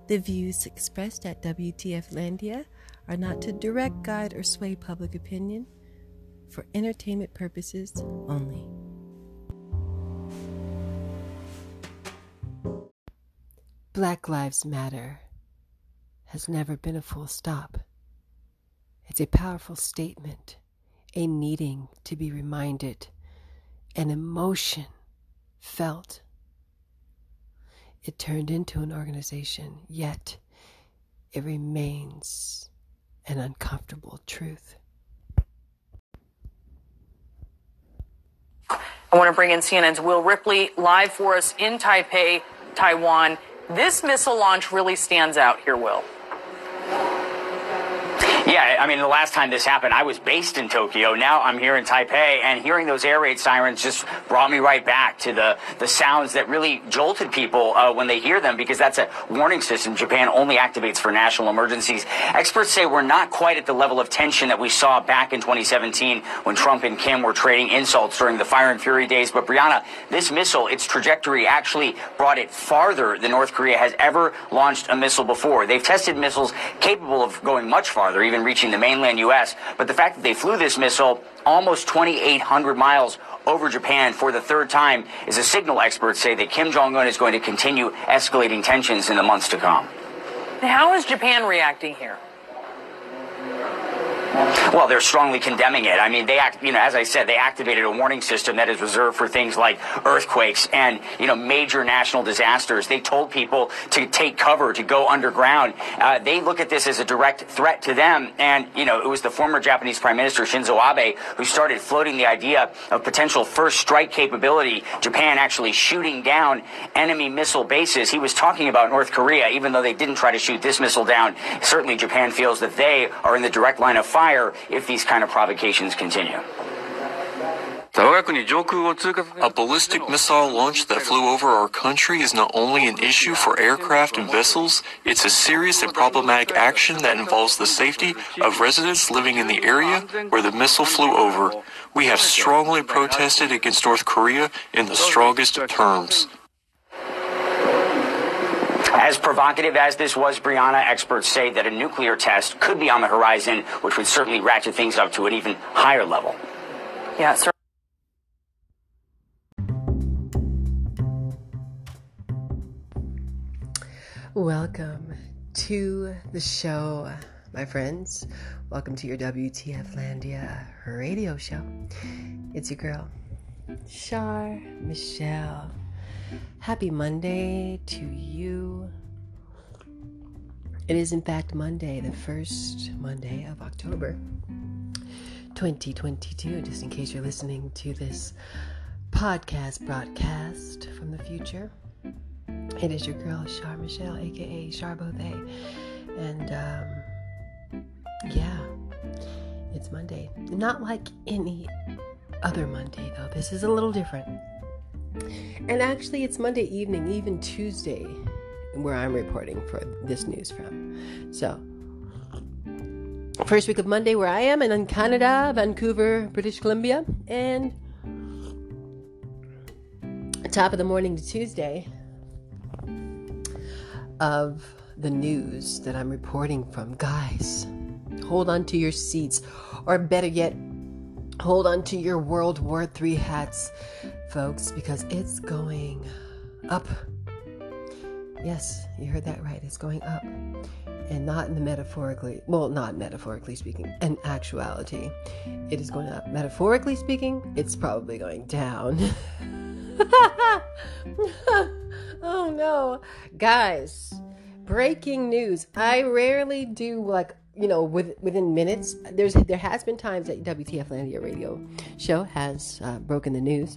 The views expressed at WTF Landia are not to direct, guide, or sway public opinion, for entertainment purposes only. Black Lives Matter has never been a full stop. It's a powerful statement, a needing to be reminded, an emotion felt. It turned into an organization, yet it remains an uncomfortable truth. I want to bring in CNN's Will Ripley live for us in Taipei, Taiwan. This missile launch really stands out here, Will. Yeah, I mean, the last time this happened, I was based in Tokyo. Now I'm here in Taipei, and hearing those air raid sirens just brought me right back to the sounds that really jolted people when they hear them, because that's a warning system Japan only activates for national emergencies. Experts say we're not quite at the level of tension that we saw back in 2017 when Trump and Kim were trading insults during the Fire and Fury days. But Brianna, this missile, its trajectory actually brought it farther than North Korea has ever launched a missile before. They've tested missiles capable of going much farther, even reaching the mainland U.S. But the fact that they flew this missile almost 2,800 miles over Japan for the third time is a signal, experts say, that Kim Jong-un is going to continue escalating tensions in the months to come. How is Japan reacting here? Well, they're strongly condemning it. I mean, as I said, they activated a warning system that is reserved for things like earthquakes and, major national disasters. They told people to take cover, to go underground. They look at this as a direct threat to them. And, it was the former Japanese Prime Minister Shinzo Abe who started floating the idea of potential first strike capability, Japan actually shooting down enemy missile bases. He was talking about North Korea, even though they didn't try to shoot this missile down. Certainly Japan feels that they are in the direct line of fire if these kind of provocations continue. A ballistic missile launch that flew over our country is not only an issue for aircraft and vessels, it's a serious and problematic action that involves the safety of residents living in the area where the missile flew over. We have strongly protested against North Korea in the strongest terms. As provocative as this was, Brianna, experts say that a nuclear test could be on the horizon, which would certainly ratchet things up to an even higher level. Yeah, sir. Welcome to the show, my friends. Welcome to your WTF Landia radio show. It's your girl, Char Michelle. Happy Monday to you. It is in fact Monday, the first Monday of October 2022, just in case you're listening to this podcast broadcast from the future. It is your girl, Char Michelle, aka Charbothe. And it's Monday. Not like any other Monday, though. This is a little different. And actually, it's Monday evening, even Tuesday, where I'm reporting for this news from. So, first week of Monday where I am, and in Canada, Vancouver, British Columbia, and top of the morning to Tuesday of the news that I'm reporting from. Guys, hold on to your seats, or better yet, hold on to your World War III hats, folks, because it's going up. Yes, you heard that right. It's going up. And not in the not metaphorically speaking, in actuality, it is going up. Metaphorically speaking, it's probably going down. Oh no. Guys, breaking news. I rarely do within minutes. There has been times that WTF Landia radio show has broken the news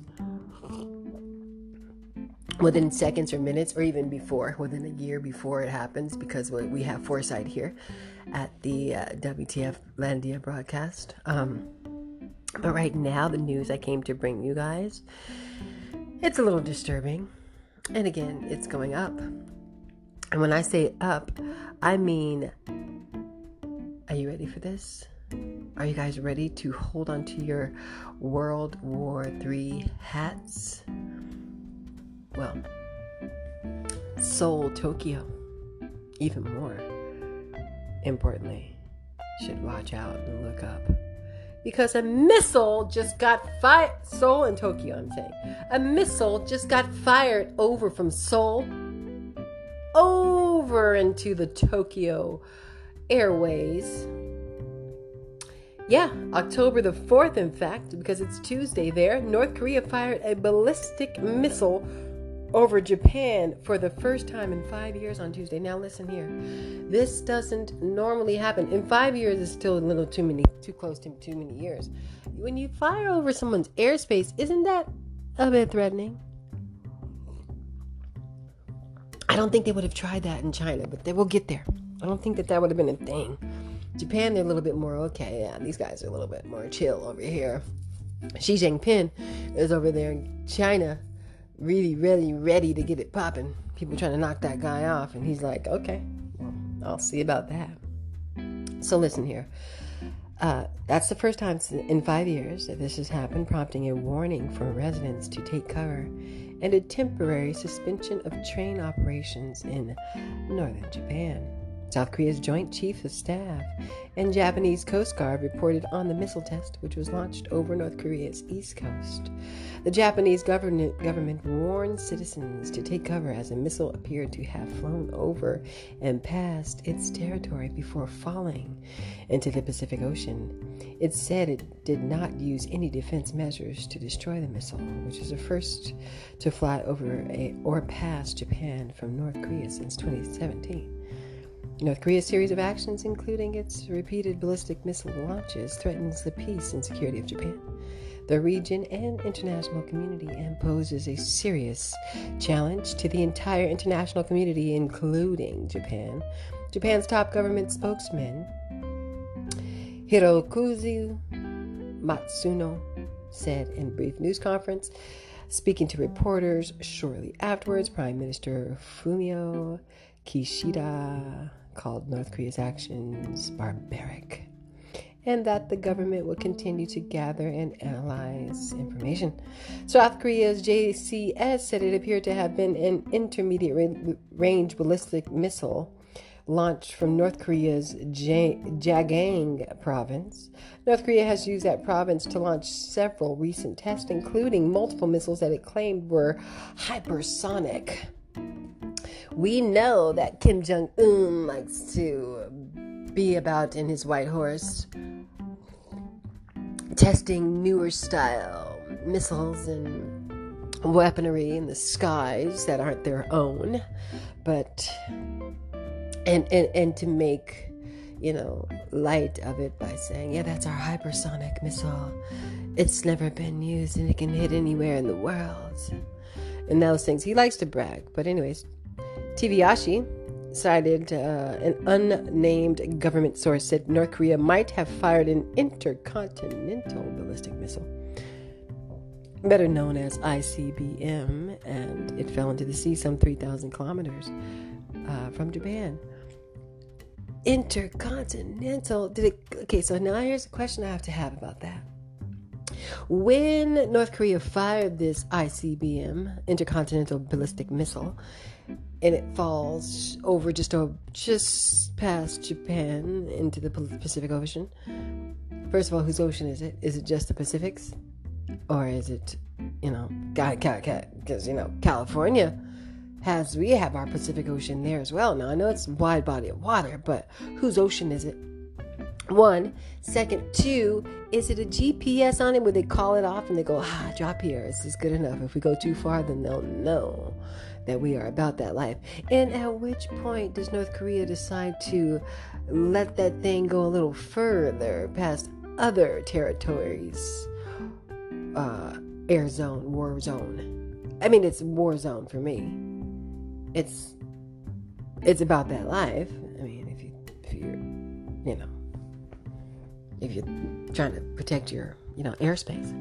within seconds or minutes, or even before, within a year before it happens, because we have foresight here at the WTF Landia broadcast. But right now, the news I came to bring you guys, it's a little disturbing. And again, it's going up. And when I say up, I mean, are you ready for this? Are you guys ready to hold on to your World War III hats? Well, Seoul, Tokyo even more importantly, should watch out and look up. Because a missile just got fired. Seoul and Tokyo, I'm saying. A missile just got fired over from Seoul over into the Tokyo Airways. Yeah, October the 4th, in fact, because it's Tuesday there, North Korea fired a ballistic missile over Japan for the first time in 5 years on Tuesday. Now listen here. This doesn't normally happen. In 5 years is still a little too close to too many years. When you fire over someone's airspace, isn't that a bit threatening? I don't think they would have tried that in China, but they will get there. I don't think that would have been a thing. Japan, they're a little bit more okay. Yeah, these guys are a little bit more chill over here. Xi Jinping is over there in China, really, really ready to get it popping. People trying to knock that guy off, and he's like, okay, well, I'll see about that. So listen here. That's the first time in 5 years that this has happened, prompting a warning for residents to take cover and a temporary suspension of train operations in northern Japan. South Korea's Joint Chiefs of Staff and Japanese Coast Guard reported on the missile test, which was launched over North Korea's east coast. The Japanese government warned citizens to take cover as a missile appeared to have flown over and past its territory before falling into the Pacific Ocean. It said it did not use any defense measures to destroy the missile, which is the first to fly over or past Japan from North Korea since 2017. North Korea's series of actions, including its repeated ballistic missile launches, threatens the peace and security of Japan, the region, and international community, and poses a serious challenge to the entire international community, including Japan. Japan's top government spokesman, Hirokazu Matsuno, said in a brief news conference. Speaking to reporters shortly afterwards, Prime Minister Fumio Kishida called North Korea's actions barbaric, and that the government will continue to gather and analyze information. South Korea's JCS said it appeared to have been an intermediate range ballistic missile launched from North Korea's Jagang province. North Korea has used that province to launch several recent tests, including multiple missiles that it claimed were hypersonic. We know that Kim Jong-un likes to be about in his white horse, testing newer style missiles and weaponry in the skies that aren't their own, but and to make, light of it by saying, yeah, that's our hypersonic missile. It's never been used and it can hit anywhere in the world. And those things. He likes to brag. But anyways, Tv cited an unnamed government source said North Korea might have fired an intercontinental ballistic missile, better known as ICBM, and it fell into the sea some 3,000 kilometers from Japan. Intercontinental. Okay, so now here's a question I have to have about that. When North Korea fired this ICBM, intercontinental ballistic missile, and it falls over just past Japan into the Pacific Ocean. First of all, whose ocean is it? Is it just the Pacific's? Or is it, because, California we have our Pacific Ocean there as well. Now, I know it's a wide body of water, but whose ocean is it? One. Second, two, is it a GPS on it where they call it off and they go, drop here, this is good enough. If we go too far, then they'll know that we are about that life. And at which point does North Korea decide to let that thing go a little further past other territories? Air zone, war zone. I mean, it's war zone for me. It's about that life. I mean, if you're trying to protect your, airspace,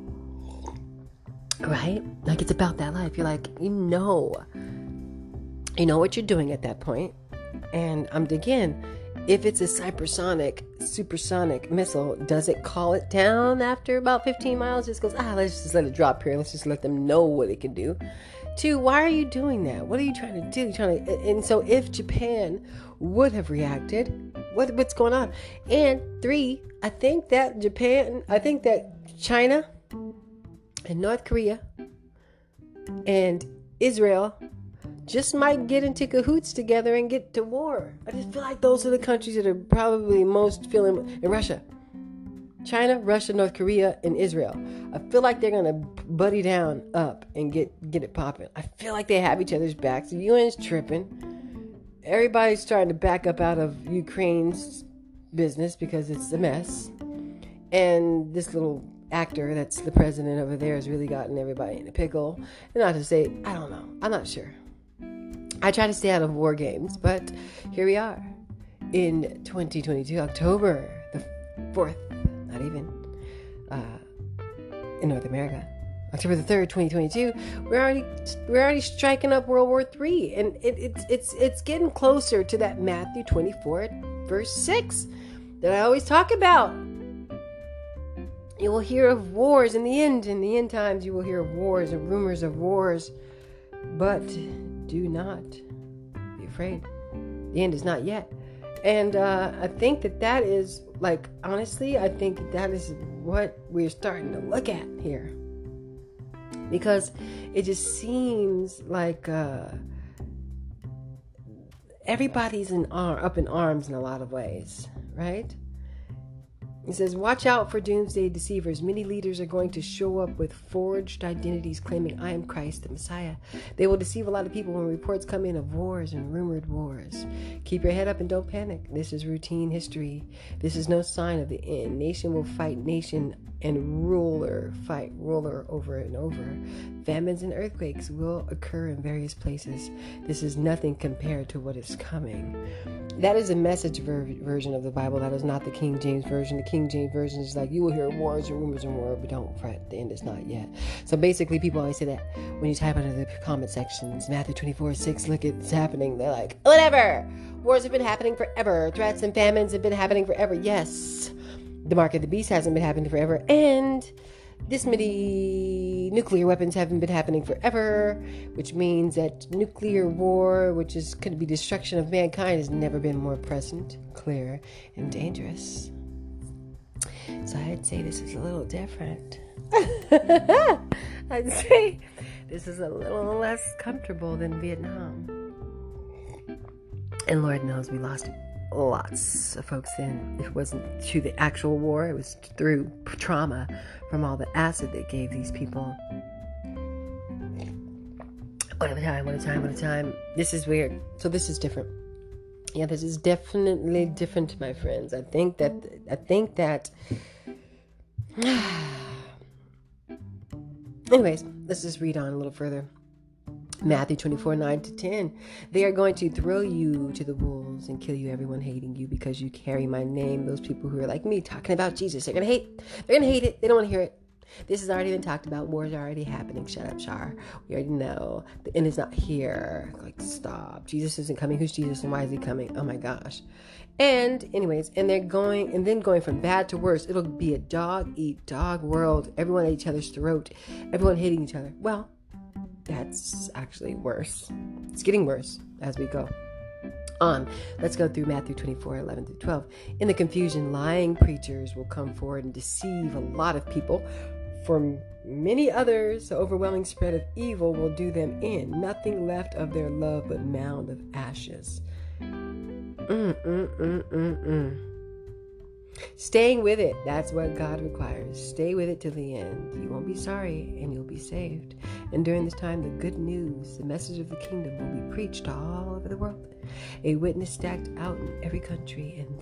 right? Like, it's about that life. You're like, you know what you're doing at that point. And again, if it's a supersonic missile, does it call it down after about 15 miles? Just goes, let's just let it drop here. Let's just let them know what it can do. 2, why are you doing that? What are you trying to do? And so if Japan would have reacted, what's going on? And 3, I think that China and North Korea and Israel just might get into cahoots together and get to war. I just feel like those are the countries that are probably most feeling, and Russia. China, Russia, North Korea, and Israel. I feel like they're going to buddy down up and get it popping. I feel like they have each other's backs. The UN's tripping. Everybody's trying to back up out of Ukraine's business because it's a mess. And this little actor that's the president over there has really gotten everybody in a pickle. And not to say, I don't know. I'm not sure. I try to stay out of war games, but here we are in 2022, October the 4th, not even, in North America. October the 3rd, 2022, we're already striking up World War III, and it's getting closer to that Matthew 24, verse 6 that I always talk about. You will hear of wars in the end times. You will hear of wars and rumors of wars, but do not be afraid. The end is not yet. And I think that is, like, honestly, I think that is what we're starting to look at here. Because it just seems like everybody's up in arms in a lot of ways, right? It says, watch out for doomsday deceivers. Many leaders are going to show up with forged identities claiming, I am Christ, the Messiah. They will deceive a lot of people when reports come in of wars and rumored wars. Keep your head up and don't panic. This is routine history. This is no sign of the end. Nation will fight nation and ruler fight ruler over and over. Famines and earthquakes will occur in various places. This is nothing compared to what is coming. That is a message version of the Bible. That is not the King James Version. The King James Version is like, you will hear wars and rumors and war, but don't fret, the end is not yet. So basically, people always say that when you type into the comment sections, Matthew 24:6, look, it's happening. They're like, whatever. Wars have been happening forever. Threats and famines have been happening forever. Yes. The mark of the beast hasn't been happening forever. And this many nuclear weapons haven't been happening forever, which means that nuclear war, which could be destruction of mankind, has never been more present, clear, and dangerous. So I'd say this is a little different. I'd say this is a little less comfortable than Vietnam. And Lord knows we lost lots of folks then. If it wasn't through the actual war, it was through trauma from all the acid they gave these people. One at a time. This is weird. So this is different. Yeah, this is definitely different, my friends. I think that anyways, let's just read on a little further. Matthew 24:9-10. They are going to throw you to the wolves and kill you, everyone hating you because you carry my name. Those people who are like me talking about Jesus, they're gonna hate it. They don't want to hear it. This has already been talked about. Wars are already happening. Shut up, Char. We already know. The end is not here. Like, stop. Jesus isn't coming. Who's Jesus and why is he coming? Oh my gosh. And anyways, and they're going from bad to worse. It'll be a dog-eat-dog world. Everyone at each other's throat. Everyone hating each other. Well, that's actually worse. It's getting worse as we go on. Let's go through Matthew 24:11-12. In the confusion, lying preachers will come forward and deceive a lot of people. For many others, the overwhelming spread of evil will do them in. Nothing left of their love but mound of ashes. Staying with it, that's what God requires. Stay with it till the end. You won't be sorry and you'll be saved. And during this time, the good news, the message of the kingdom will be preached all over the world. A witness stacked out in every country. And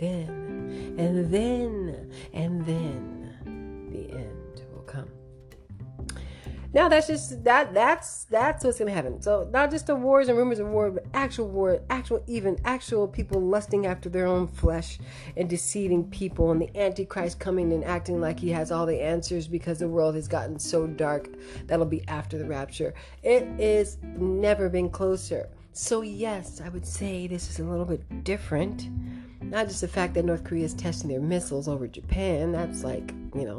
then the end will come. Now that's what's going to happen. So not just the wars and rumors of war, but actual people lusting after their own flesh and deceiving people, and the Antichrist coming and acting like he has all the answers because the world has gotten so dark. That'll be after the rapture. It is never been closer. So yes, I would say this is a little bit different Not just the fact that North Korea is testing their missiles over Japan. That's like,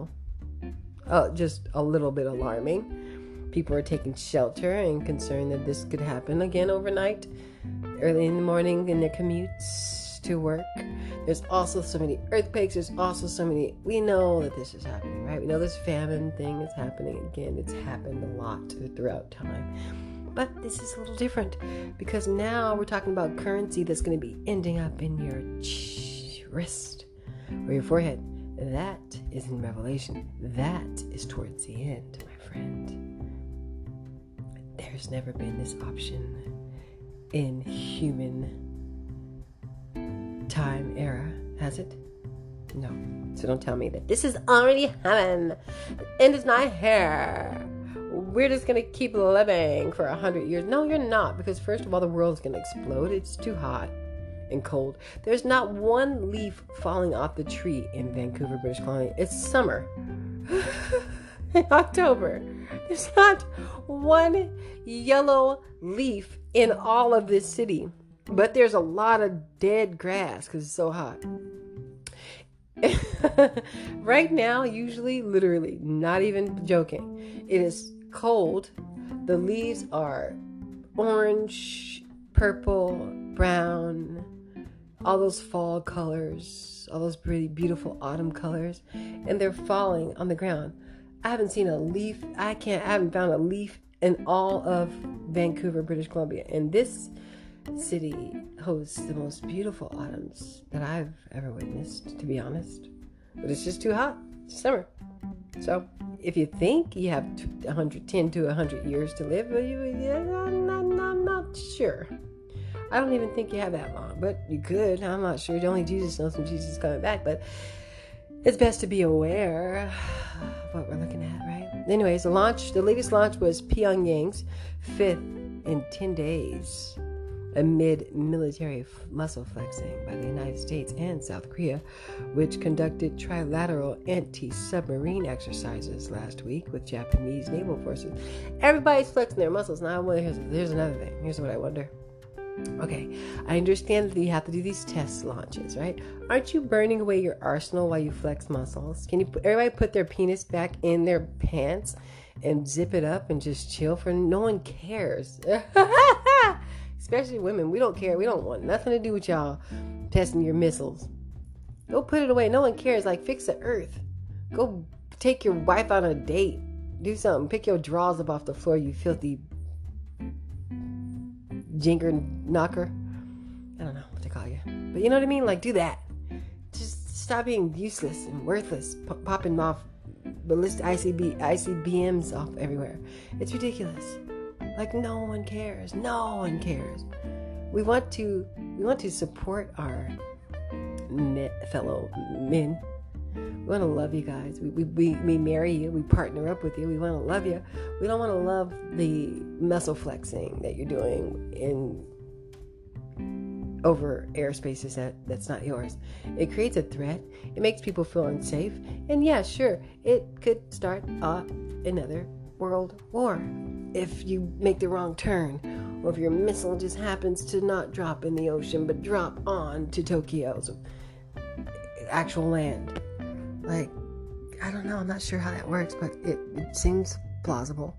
just a little bit alarming. People are taking shelter and concerned that this could happen again overnight, early in the morning in their commutes to work. There's also so many earthquakes. There's also so many. We know that this is happening, right? We know this famine thing is happening again. It's happened a lot throughout time. But this is a little different because now we're talking about currency that's going to be ending up in your wrist or your forehead. That is in Revelation. That is towards the end, my friend. There's never been this option in human time era, has it? No. So don't tell me that this is already happened. The end is not here. We're just going to keep living for 100 years. No, you're not. Because first of all, the world's going to explode. It's too hot and cold. There's not one leaf falling off the tree in Vancouver, British Columbia. It's summer. In October. There's not one yellow leaf in all of this city. But there's a lot of dead grass because it's so hot. Right now, usually, literally, not even joking, it is cold. The leaves are orange, purple, brown, all those fall colors, all those really beautiful autumn colors, and they're falling on the ground. I haven't seen a leaf. I haven't found a leaf in all of Vancouver, British Columbia. And this city hosts the most beautiful autumns that I've ever witnessed, to be honest. But it's just too hot. It's summer. So if you think you have 110 to 100 years to live, I'm not sure. I don't even think you have that long, but you could. I'm not sure. Only Jesus knows when Jesus is coming back, but it's best to be aware of what we're looking at, right? Anyways, the latest launch was Pyongyang's 5th in 10 days amid military muscle flexing by the United States and South Korea, which conducted trilateral anti-submarine exercises last week with Japanese naval forces. Everybody's flexing their muscles. Now, here's another thing. Here's what I wonder. Okay, I understand that you have to do these test launches, right? Aren't you burning away your arsenal while you flex muscles? Can everybody put their penis back in their pants and zip it up and just chill for no one cares. Especially women. We don't care. We don't want nothing to do with y'all testing your missiles. Go put it away. No one cares. Like, fix the earth. Go take your wife on a date. Do something. Pick your drawers up off the floor, you filthy jinker knocker. I don't know what to call you. But you know what I mean? Like, do that. Just stop being useless and worthless. Popping off ballistic ICBMs off everywhere. It's ridiculous. Like, no one cares. No one cares. We want to support our fellow men. We want to love you guys. We marry you. We partner up with you. We want to love you. We don't want to love the muscle flexing that you're doing over airspaces that's not yours. It creates a threat. It makes people feel unsafe. And yeah, sure, it could start another world war if you make the wrong turn, or if your missile just happens to not drop in the ocean but drop on to Tokyo's actual land. Like, I don't know, I'm not sure how that works, but it seems plausible.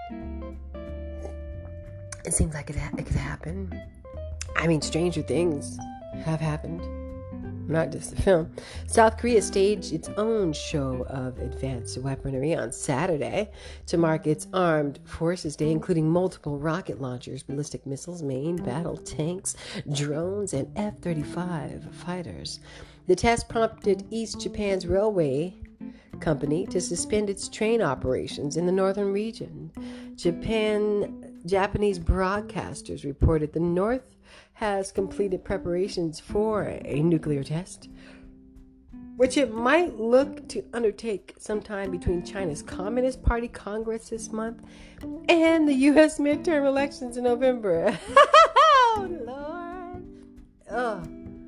It seems like it could happen. I mean, stranger things have happened, not just the film. South Korea staged its own show of advanced weaponry on Saturday to mark its Armed Forces Day, including multiple rocket launchers, ballistic missiles, main battle tanks, drones, and F-35 fighters. The test prompted East Japan's railway company to suspend its train operations in the northern region. Japanese broadcasters reported the North has completed preparations for a nuclear test, which it might look to undertake sometime between China's Communist Party Congress this month and the U.S. midterm elections in November. Oh, Lord. Oh.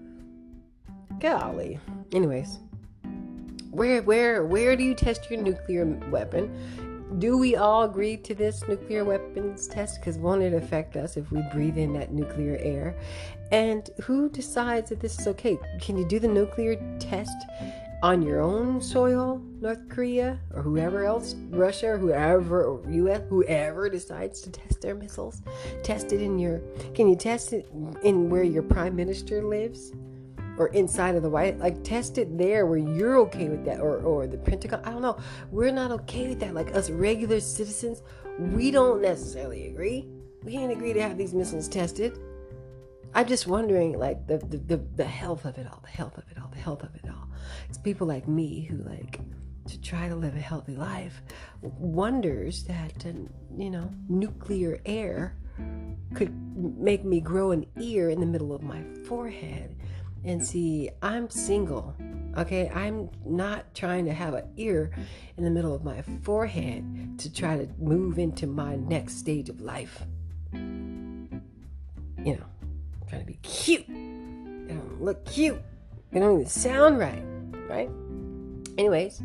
Golly. Anyways, where do you test your nuclear weapon? do we all agree to this nuclear weapons test? Because won't it affect us if we breathe in that nuclear air? And who decides that this is okay? Can you do the nuclear test on your own soil, North Korea, or whoever else, Russia, or whoever, or US, whoever decides to test their missiles? Test it can you test it in where your prime minister lives? Or inside of the White, like test it there where you're okay with that, or the Pentagon. I don't know. We're not okay with that. Like us regular citizens, we don't necessarily agree. We can't agree to have these missiles tested. I'm just wondering, like the health of it all, the health of it all, the health of it all. It's people like me who like to try to live a healthy life wonders that nuclear air could make me grow an ear in the middle of my forehead. And see, I'm single, okay? I'm not trying to have an ear in the middle of my forehead to try to move into my next stage of life. I'm trying to be cute. It don't look cute. It don't even sound right? Anyways,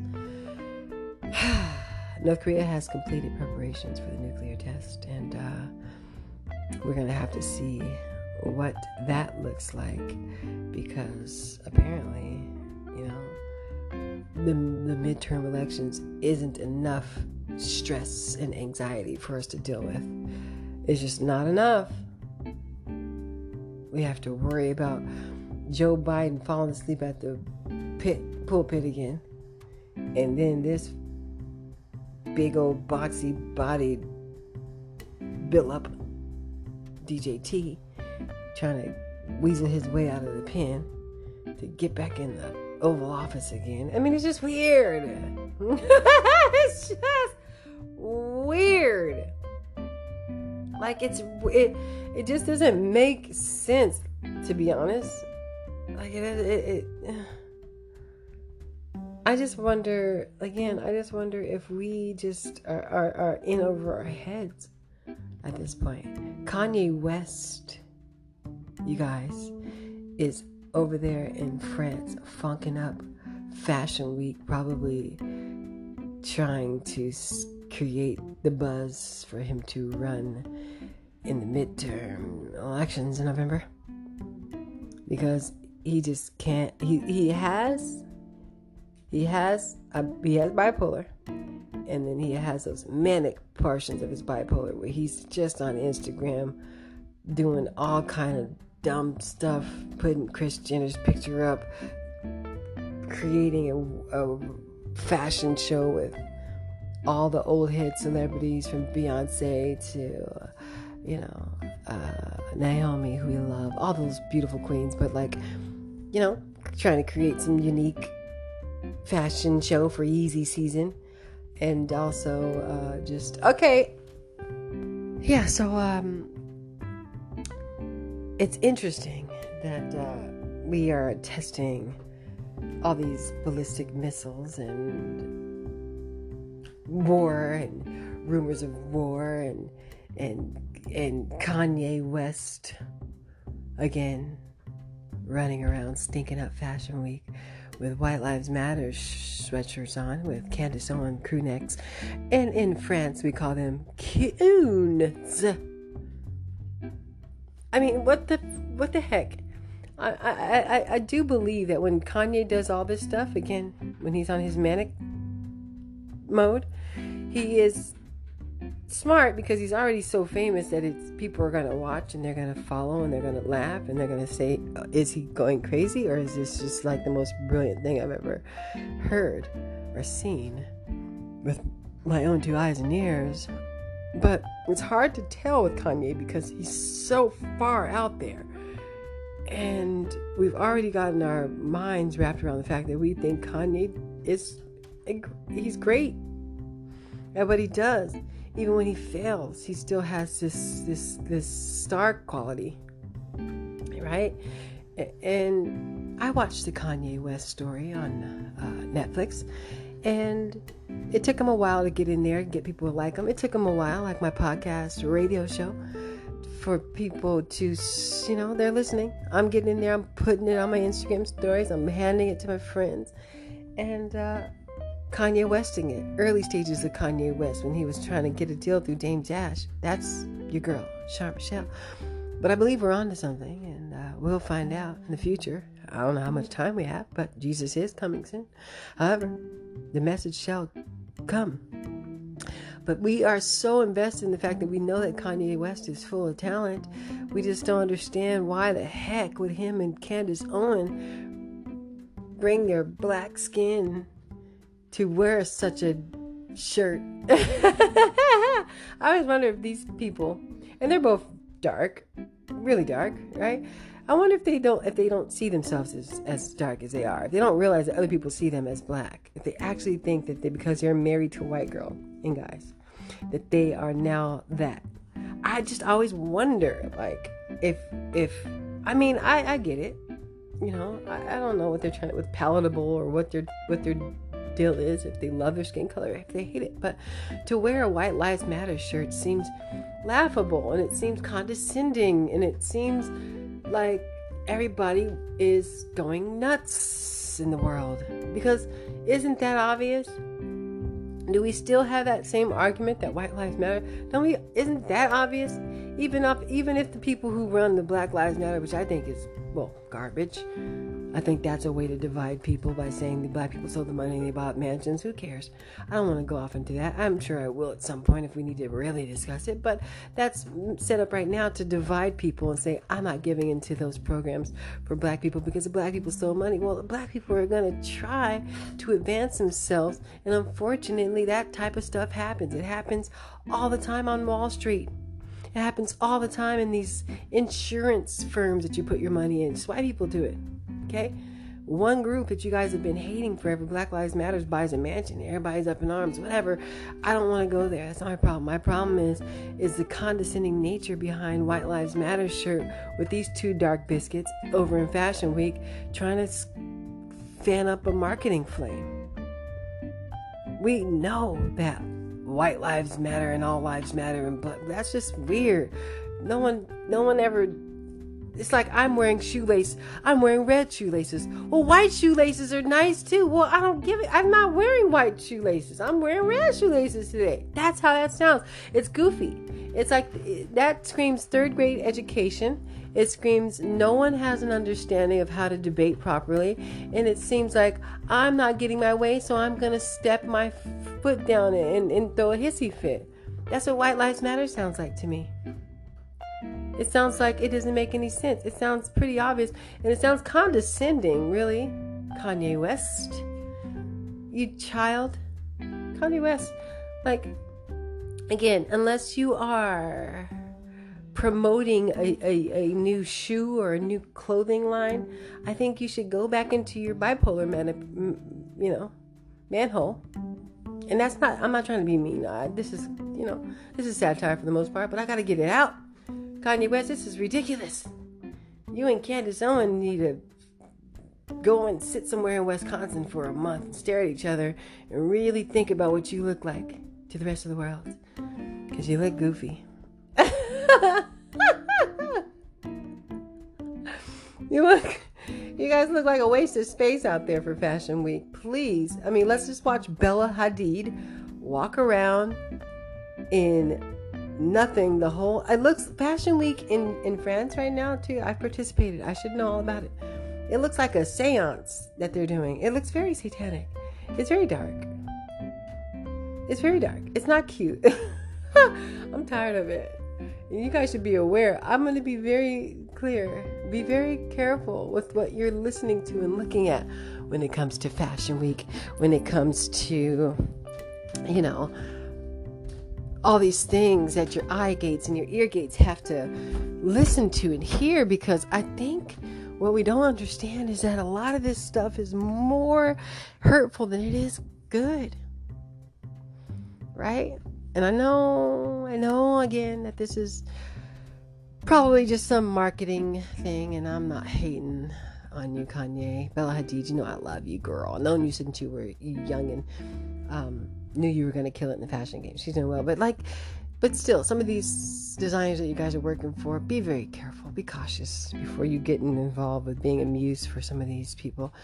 North Korea has completed preparations for the nuclear test, and we're going to have to see what that looks like, because apparently, the midterm elections isn't enough stress and anxiety for us to deal with. It's just not enough. We have to worry about Joe Biden falling asleep at the pulpit again, and then this big old boxy bodied Billup DJT trying to weasel his way out of the pen to get back in the Oval Office again. I mean, it's just weird. It's just weird. Like it just doesn't make sense, to be honest. Like I just wonder if we just are in over our heads at this point. Kanye West, you guys, is over there in France funking up Fashion Week, probably trying to create the buzz for him to run in the midterm elections in November, because he just can't. He has bipolar, and then he has those manic portions of his bipolar where he's just on Instagram doing all kind of dumb stuff, putting Kris Jenner's picture up, creating a fashion show with all the old head celebrities from Beyonce to Naomi, who we love, all those beautiful queens, but trying to create some unique fashion show for Yeezy season. And also it's interesting that we are testing all these ballistic missiles and war and rumors of war and Kanye West again running around stinking up Fashion Week with White Lives Matter sweatshirts on with Candace Owen crew necks, and in France we call them coons. I mean, what the heck? I do believe that when Kanye does all this stuff again, when he's on his manic mode, he is smart because he's already so famous that people are going to watch and they're going to follow and they're going to laugh and they're going to say, is he going crazy, or is this just like the most brilliant thing I've ever heard or seen with my own 2 eyes and ears? But it's hard to tell with Kanye because he's so far out there, and we've already gotten our minds wrapped around the fact that we think Kanye he's great at what he does. Even when he fails, he still has this star quality, right? And I watched the Kanye West story on Netflix, and it took him a while to get in there and get people to like him. It took him a while, like my podcast, radio show, for people to, they're listening. I'm getting in there, I'm putting it on my Instagram stories, I'm handing it to my friends, and Kanye Westing it. Early stages of Kanye West when he was trying to get a deal through Dame Dash. That's your girl, Sharp Michelle. But I believe we're on to something, and we'll find out in the future. I don't know how much time we have, but Jesus is coming soon. However, the message shall come. But we are so invested in the fact that we know that Kanye West is full of talent. We just don't understand why the heck would him and Candace Owen bring their black skin to wear such a shirt. I always wonder if these people, and they're both dark, really dark, right? I wonder if they don't see themselves as dark as they are. If they don't realize that other people see them as black. If they actually think that because they're married to a white girl and guys, that they are now that. I just always wonder, like, if I mean, I get it. You know, I don't know what they're trying to, with palatable or what their deal is, if they love their skin color, if they hate it. But to wear a White Lives Matter shirt seems laughable, and it seems condescending, and it seems like everybody is going nuts in the world. Because isn't that obvious? Do we still have that same argument that White Lives Matter? Isn't that obvious? Even if the people who run the Black Lives Matter, which I think is, well, garbage. I think that's a way to divide people by saying the black people stole the money and they bought mansions. Who cares? I don't want to go off into that. I'm sure I will at some point if we need to really discuss it. But that's set up right now to divide people and say, I'm not giving into those programs for black people because the black people stole money. Well, the black people are going to try to advance themselves. And unfortunately, that type of stuff happens. It happens all the time on Wall Street. It happens all the time in these insurance firms that you put your money in. Just white people do it. Okay? One group that you guys have been hating forever, Black Lives Matter, buys a mansion. Everybody's up in arms, whatever. I don't want to go there. That's not my problem. My problem is the condescending nature behind White Lives Matter shirt with these two dark biscuits over in Fashion Week trying to fan up a marketing flame. We know that White Lives Matter and all lives matter, and that's just weird. No one ever. It's like I'm wearing shoelaces. I'm wearing red shoelaces. Well, white shoelaces are nice too. Well, I don't give it. I'm not wearing white shoelaces. I'm wearing red shoelaces today. That's how that sounds. It's goofy. It's like that screams third grade education. It screams no one has an understanding of how to debate properly. And it seems like I'm not getting my way, so I'm going to step my foot down and throw a hissy fit. That's what White Lives Matter sounds like to me. It sounds like it doesn't make any sense. It sounds pretty obvious. And it sounds condescending, really. Kanye West. You child. Kanye West. Like, again, unless you are promoting a new shoe or a new clothing line, I think you should go back into your bipolar manhole. And that's not, I'm not trying to be mean. This is satire for the most part, but I got to get it out. Kanye West, this is ridiculous. You and Candace Owen need to go and sit somewhere in Wisconsin for a month and stare at each other and really think about what you look like to the rest of the world. Because you look goofy. You guys look like a waste of space out there for Fashion Week. Please. I mean, let's just watch Bella Hadid walk around in nothing the whole. It looks Fashion Week in France right now too. I've participated. I should know all about it. It looks like a seance that they're doing. It looks very satanic. It's very dark. It's very dark. It's not cute. I'm tired of it. You guys should be aware. I'm going to be very clear. Be very careful with what you're listening to and looking at when it comes to Fashion Week, when it comes to, all these things that your eye gates and your ear gates have to listen to and hear, because I think what we don't understand is that a lot of this stuff is more hurtful than it is good. Right? And I know again that this is probably just some marketing thing, and I'm not hating on you, Kanye. Bella Hadid, you know I love you, girl. I've known you since you were young and knew you were going to kill it in the fashion game. She's doing well. But But still, some of these designers that you guys are working for, be very careful, be cautious before you get involved with being a muse for some of these people.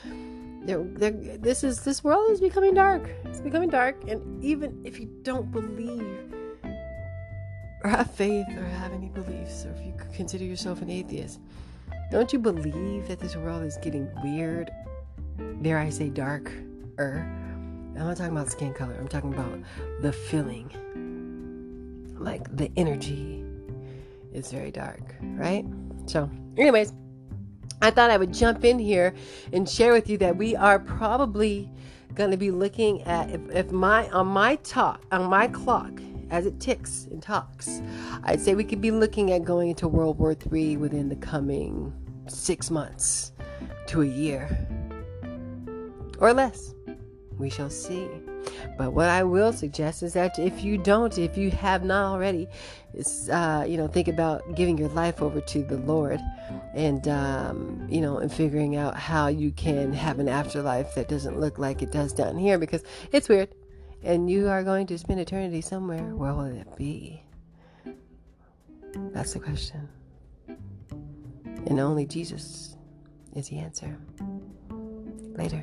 This world is becoming dark. It's becoming dark, and even if you don't believe or have faith or have any beliefs, or if you consider yourself an atheist, don't you believe that this world is getting weird? Dare I say darker? I'm not talking about skin color. I'm talking about the feeling. Like the energy is very dark, right? So, anyways, I thought I would jump in here and share with you that we are probably going to be looking at on my clock as it ticks and talks, I'd say we could be looking at going into World War III within the coming 6 months to a year or less. We shall see. But what I will suggest is that if you have not already, think about giving your life over to the Lord, and and figuring out how you can have an afterlife that doesn't look like it does down here, because it's weird, and you are going to spend eternity somewhere. Where will it be? That's the question, and only Jesus is the answer. Later.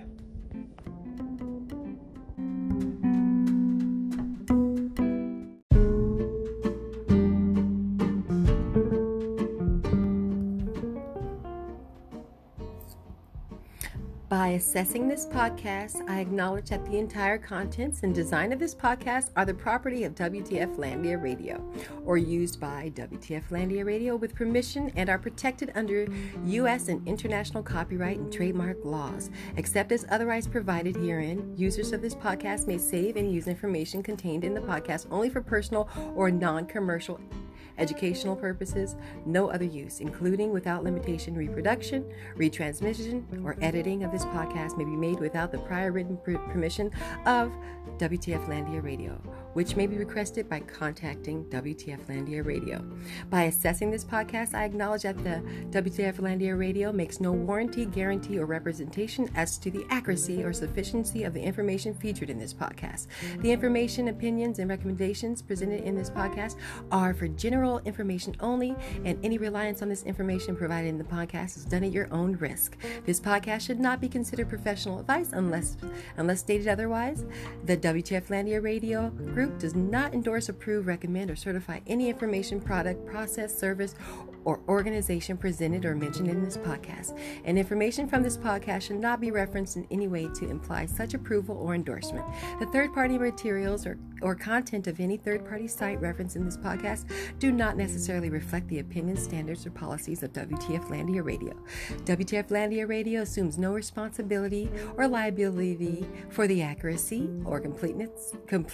By assessing this podcast, I acknowledge that the entire contents and design of this podcast are the property of WTF Landia Radio, or used by WTF Landia Radio with permission, and are protected under U.S. and international copyright and trademark laws. Except as otherwise provided herein, users of this podcast may save and use information contained in the podcast only for personal or non-commercial educational purposes. No other use, including without limitation reproduction, retransmission, or editing of this podcast may be made without the prior written permission of WTF Landia Radio, which may be requested by contacting WTF Landia Radio. By assessing this podcast, I acknowledge that the WTF Landia Radio makes no warranty, guarantee, or representation as to the accuracy or sufficiency of the information featured in this podcast. The information, opinions, and recommendations presented in this podcast are for general information only, and any reliance on this information provided in the podcast is done at your own risk. This podcast should not be considered professional advice unless stated otherwise. The WTF Landia Radio Group does not endorse, approve, recommend, or certify any information, product, process, service, or organization presented or mentioned in this podcast. And information from this podcast should not be referenced in any way to imply such approval or endorsement. The third-party materials or content of any third-party site referenced in this podcast do not necessarily reflect the opinions, standards, or policies of WTF Landia Radio. WTF Landia Radio assumes no responsibility or liability for the accuracy or completeness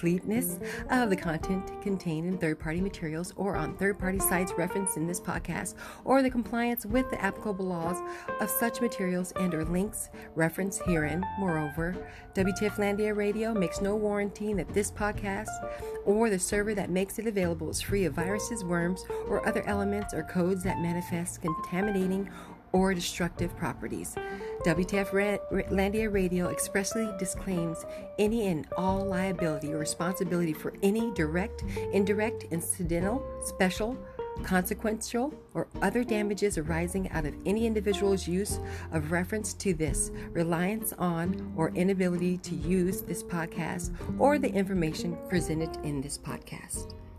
of the content contained in third-party materials or on third-party sites referenced in this podcast, or the compliance with the applicable laws of such materials and or links referenced herein. Moreover, WTF Landia Radio makes no warranty that this podcast or the server that makes it available is free of viruses, worms, or other elements or codes that manifest contaminating or destructive properties. WTF Landia Radio expressly disclaims any and all liability or responsibility for any direct, indirect, incidental, special, consequential, or other damages arising out of any individual's use of reference to this, reliance on, or inability to use this podcast or the information presented in this podcast.